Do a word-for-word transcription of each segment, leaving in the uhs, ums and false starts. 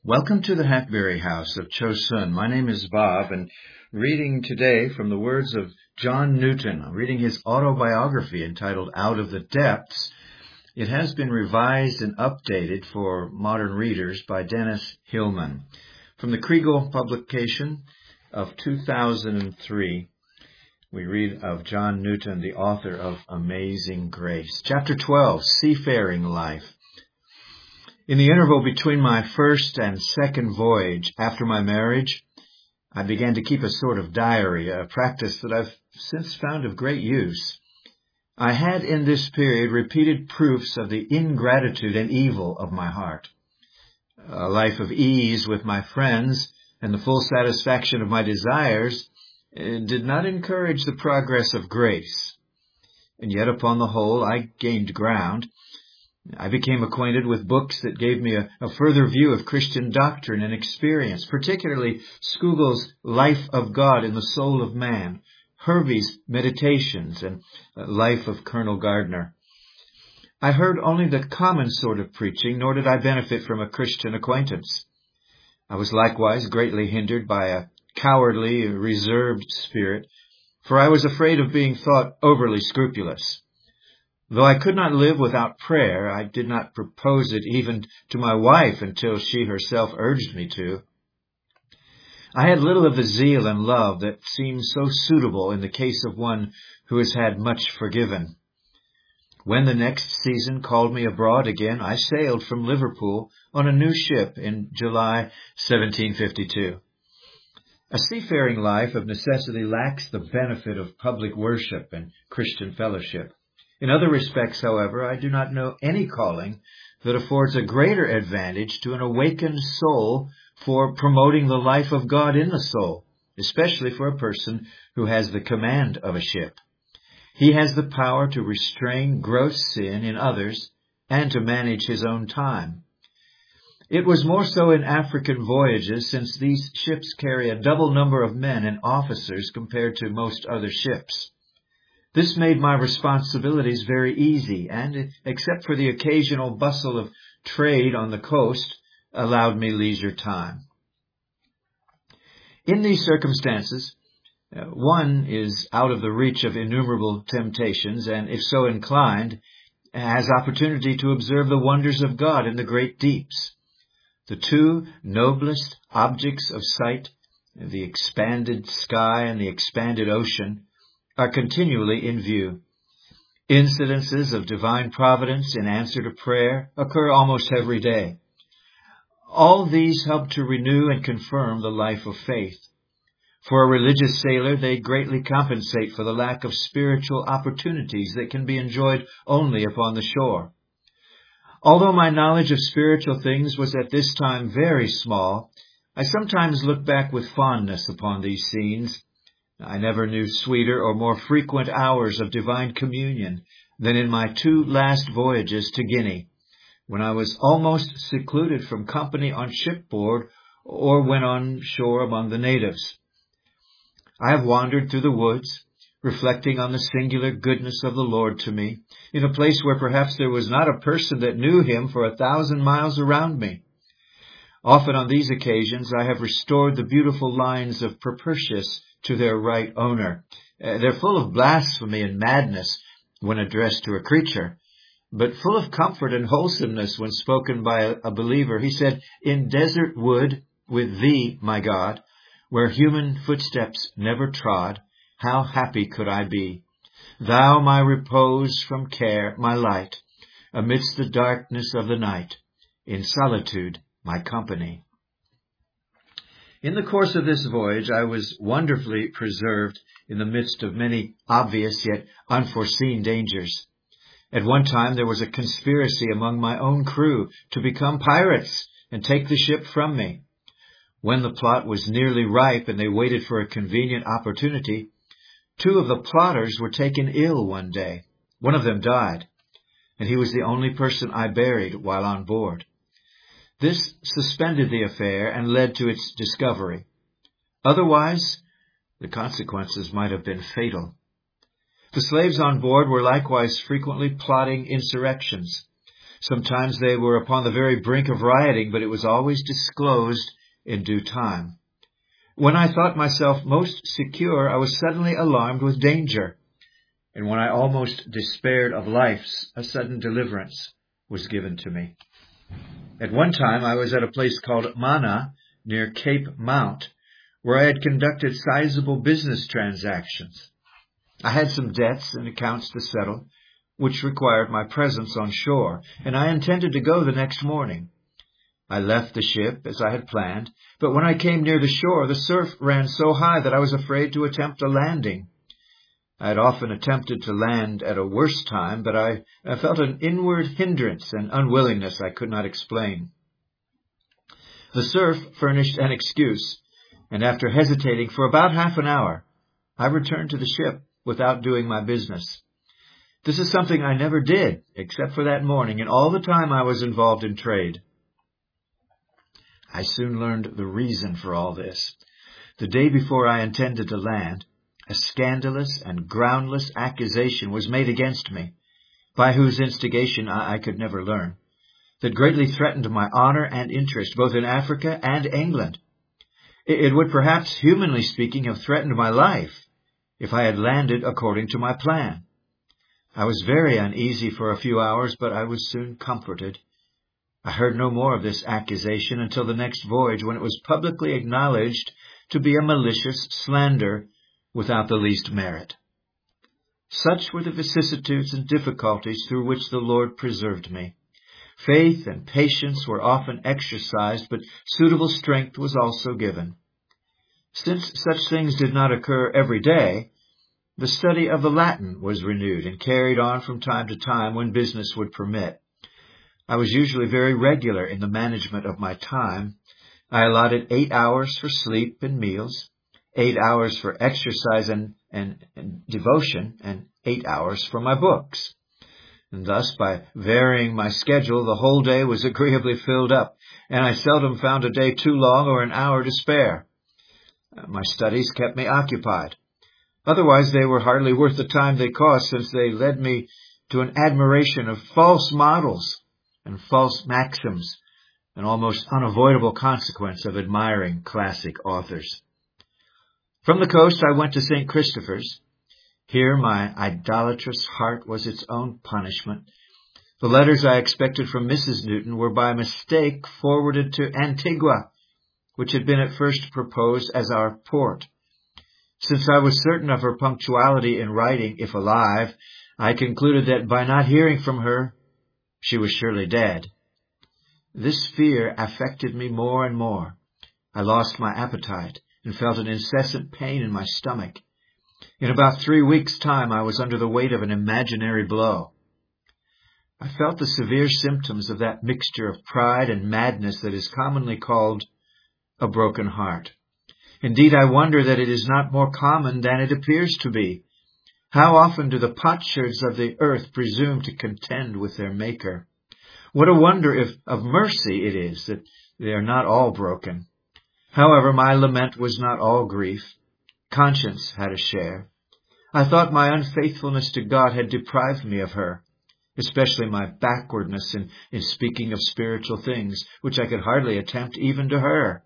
Welcome to the Hackberry House of Chosun. My name is Bob, and reading today from the words of John Newton. I'm reading his autobiography entitled Out of the Depths. It has been revised and updated for modern readers by Dennis Hillman. From the Kriegel publication of two thousand three, we read of John Newton, the author of Amazing Grace. Chapter twelve, Seafaring Life. In the interval between my first and second voyage after my marriage, I began to keep a sort of diary, a practice that I've since found of great use. I had in this period repeated proofs of the ingratitude and evil of my heart. A life of ease with my friends and the full satisfaction of my desires did not encourage the progress of grace. And yet, upon the whole, I gained ground. I became acquainted with books that gave me a, a further view of Christian doctrine and experience, particularly Scougel's Life of God in the Soul of Man, Hervey's Meditations, and Life of Colonel Gardner. I heard only the common sort of preaching, nor did I benefit from a Christian acquaintance. I was likewise greatly hindered by a cowardly, reserved spirit, for I was afraid of being thought overly scrupulous. Though I could not live without prayer, I did not propose it even to my wife until she herself urged me to. I had little of the zeal and love that seems so suitable in the case of one who has had much forgiven. When the next season called me abroad again, I sailed from Liverpool on a new ship in July seventeen fifty-two. A seafaring life of necessity lacks the benefit of public worship and Christian fellowship. In other respects, however, I do not know any calling that affords a greater advantage to an awakened soul for promoting the life of God in the soul, especially for a person who has the command of a ship. He has the power to restrain gross sin in others and to manage his own time. It was more so in African voyages, since these ships carry a double number of men and officers compared to most other ships. This made my responsibilities very easy, and, except for the occasional bustle of trade on the coast, allowed me leisure time. In these circumstances, one is out of the reach of innumerable temptations, and, if so inclined, has opportunity to observe the wonders of God in the great deeps. The two noblest objects of sight, the expanded sky and the expanded ocean, are continually in view. Incidences of divine providence in answer to prayer occur almost every day. All these help to renew and confirm the life of faith. For a religious sailor, they greatly compensate for the lack of spiritual opportunities that can be enjoyed only upon the shore. Although my knowledge of spiritual things was at this time very small, I sometimes look back with fondness upon these scenes. I never knew sweeter or more frequent hours of divine communion than in my two last voyages to Guinea, when I was almost secluded from company on shipboard or when on shore among the natives. I have wandered through the woods, reflecting on the singular goodness of the Lord to me, in a place where perhaps there was not a person that knew him for a thousand miles around me. Often on these occasions I have restored the beautiful lines of Propertius to their right owner. Uh, they're full of blasphemy and madness when addressed to a creature, but full of comfort and wholesomeness when spoken by a, a believer. He said, "In desert wood with thee, my God, where human footsteps never trod, how happy could I be. Thou my repose from care, my light, amidst the darkness of the night, in solitude my company." In the course of this voyage, I was wonderfully preserved in the midst of many obvious yet unforeseen dangers. At one time, there was a conspiracy among my own crew to become pirates and take the ship from me. When the plot was nearly ripe and they waited for a convenient opportunity, two of the plotters were taken ill one day. One of them died, and he was the only person I buried while on board. This suspended the affair and led to its discovery. Otherwise, the consequences might have been fatal. The slaves on board were likewise frequently plotting insurrections. Sometimes they were upon the very brink of rioting, but it was always disclosed in due time. When I thought myself most secure, I was suddenly alarmed with danger. And when I almost despaired of life, a sudden deliverance was given to me. At one time, I was at a place called Mana, near Cape Mount, where I had conducted sizable business transactions. I had some debts and accounts to settle, which required my presence on shore, and I intended to go the next morning. I left the ship as I had planned, but when I came near the shore, the surf ran so high that I was afraid to attempt a landing. I had often attempted to land at a worse time, but I, I felt an inward hindrance and unwillingness I could not explain. The surf furnished an excuse, and after hesitating for about half an hour, I returned to the ship without doing my business. This is something I never did, except for that morning, and all the time I was involved in trade. I soon learned the reason for all this. The day before I intended to land, a scandalous and groundless accusation was made against me, by whose instigation I, I could never learn, that greatly threatened my honor and interest, both in Africa and England. It, it would perhaps, humanly speaking, have threatened my life if I had landed according to my plan. I was very uneasy for a few hours, but I was soon comforted. I heard no more of this accusation until the next voyage, when it was publicly acknowledged to be a malicious slander without the least merit. Such were the vicissitudes and difficulties through which the Lord preserved me. Faith and patience were often exercised, but suitable strength was also given. Since such things did not occur every day, the study of the Latin was renewed and carried on from time to time when business would permit. I was usually very regular in the management of my time. I allotted eight hours for sleep and meals, eight hours for exercise and, and, and devotion, and eight hours for my books. And thus, by varying my schedule, the whole day was agreeably filled up, and I seldom found a day too long or an hour to spare. My studies kept me occupied. Otherwise, they were hardly worth the time they cost, since they led me to an admiration of false models and false maxims, an almost unavoidable consequence of admiring classic authors. From the coast, I went to Saint Christopher's. Here my idolatrous heart was its own punishment. The letters I expected from Missus Newton were by mistake forwarded to Antigua, which had been at first proposed as our port. Since I was certain of her punctuality in writing, if alive, I concluded that by not hearing from her, she was surely dead. This fear affected me more and more. I lost my appetite and felt an incessant pain in my stomach. In about three weeks' time, I was under the weight of an imaginary blow. I felt the severe symptoms of that mixture of pride and madness that is commonly called a broken heart. Indeed, I wonder that it is not more common than it appears to be. How often do the potsherds of the earth presume to contend with their Maker? What a wonder if of mercy it is that they are not all broken. However, my lament was not all grief. Conscience had a share. I thought my unfaithfulness to God had deprived me of her, especially my backwardness in, in speaking of spiritual things, which I could hardly attempt even to her.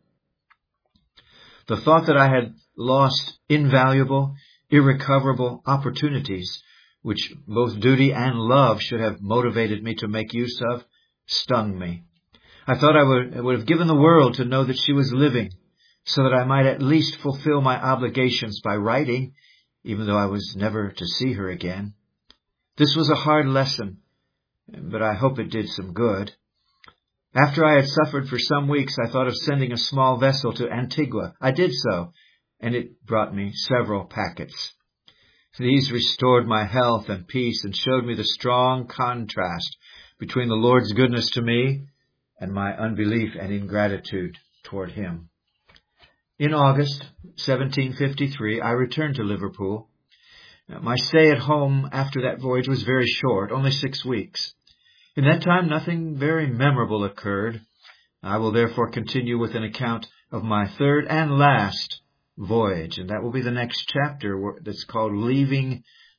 The thought that I had lost invaluable, irrecoverable opportunities, which both duty and love should have motivated me to make use of, stung me. I thought I would, I would have given the world to know that she was living, so that I might at least fulfill my obligations by writing, even though I was never to see her again. This was a hard lesson, but I hope it did some good. After I had suffered for some weeks, I thought of sending a small vessel to Antigua. I did so, and it brought me several packets. These restored my health and peace and showed me the strong contrast between the Lord's goodness to me and my unbelief and ingratitude toward Him. In August seventeen fifty-three, I returned to Liverpool. My stay at home after that voyage was very short, only six weeks. In that time, nothing very memorable occurred. I will therefore continue with an account of my third and last voyage, and that will be the next chapter that's called Leaving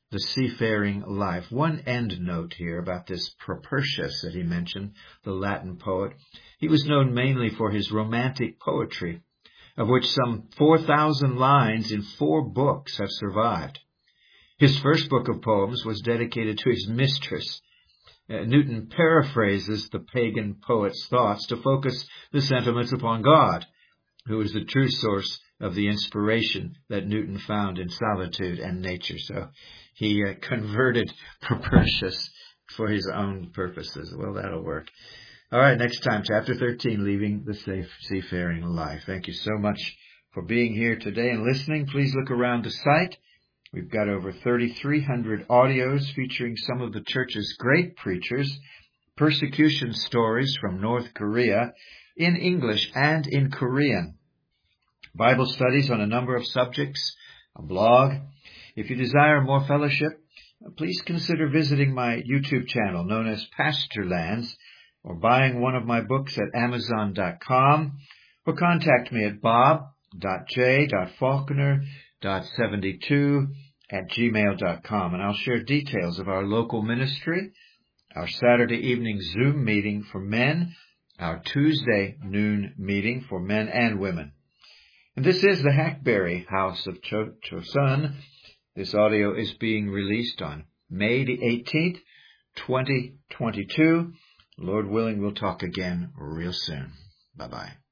the seafaring life. One end note here about this Propertius that he mentioned, the Latin poet. He was known mainly for his romantic poetry, of which some four thousand lines in four books have survived. His first book of poems was dedicated to his mistress. Uh, Newton paraphrases the pagan poet's thoughts to focus the sentiments upon God, who is the true source of the inspiration that Newton found in solitude and nature. So he uh, converted Propertius for his own purposes. Well, that'll work. All right, next time, chapter thirteen, Leaving the Safe Seafaring Life. Thank you so much for being here today and listening. Please look around the site. We've got over thirty-three hundred audios featuring some of the church's great preachers, persecution stories from North Korea in English and in Korean, Bible studies on a number of subjects, a blog. If you desire more fellowship, please consider visiting my YouTube channel known as Pastorlands, or buying one of my books at amazon dot com, or contact me at bob dot j dot faulkner dot seventy-two at gmail dot com, and I'll share details of our local ministry, our Saturday evening Zoom meeting for men, our Tuesday noon meeting for men and women. And this is the Hackberry House of Cho- Chosun. This audio is being released on May the eighteenth, twenty twenty-two. Lord willing, we'll talk again real soon. Bye-bye.